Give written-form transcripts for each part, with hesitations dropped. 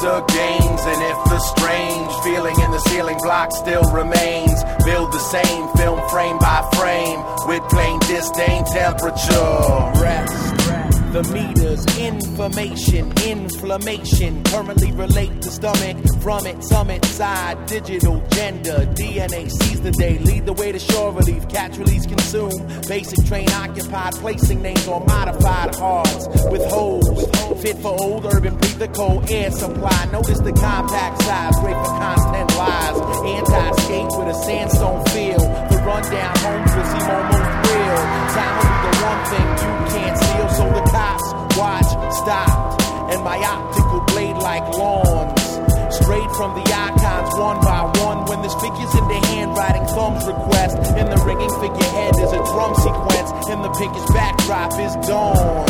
Drifter gains, and if the strange feeling in the ceiling block still remains, build the same film frame by frame with plain disdain temperature. Rest. The meters, information, inflammation, currently relate to stomach, from it, summit, side, digital, gender, DNA, seize the day, lead the way to shore relief, catch, release, consume, basic train occupied, placing names on modified hearts, with holes, fit for old urban, breathe the cold air supply, notice the compact size, great for content lies, anti-skate with a sandstone feel, the rundown homes will seem almost real, time will be the one thing you can't steal, so the cops watch, stopped, and my optical blade like lawns, straight from the icons one by one, when there's figures in the handwriting, thumbs request, in the ringing figurehead is a drum sequence, and the pinkish backdrop is dawn.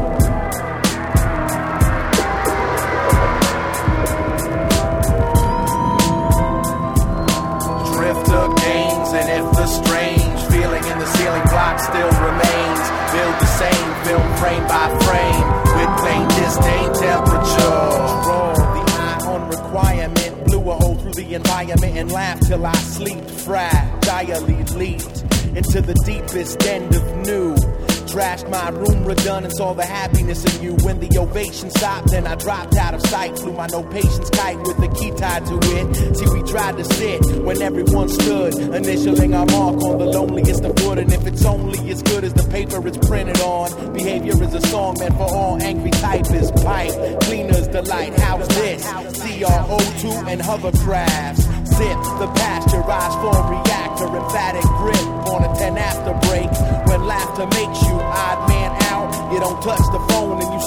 Drifter gains, and if the strange feeling in the ceiling block still remains, build the same film frame by frame with plain disdain temperature. Draw the eye on requirement, blew a hole through the environment and laughed till I sleep. Fragilely leaped into the deepest end of new. Trashed my room redundant, saw the happiness in you. When the ovation stopped, then I dropped out of sight. Flew my no patience kite with the key tied to it. See, we tried to sit when everyone stood, initialing our mark on the loneliest of wood. And if it's only as good as the paper it's printed on, behavior is a song meant for all angry typists. Pipe cleaners delight, how's this? CRO2 and hovercrafts. Zip the pasteurized form reactor, emphatic grip on a 10 after break. When laughter makes you odd man out, you don't touch the phone and you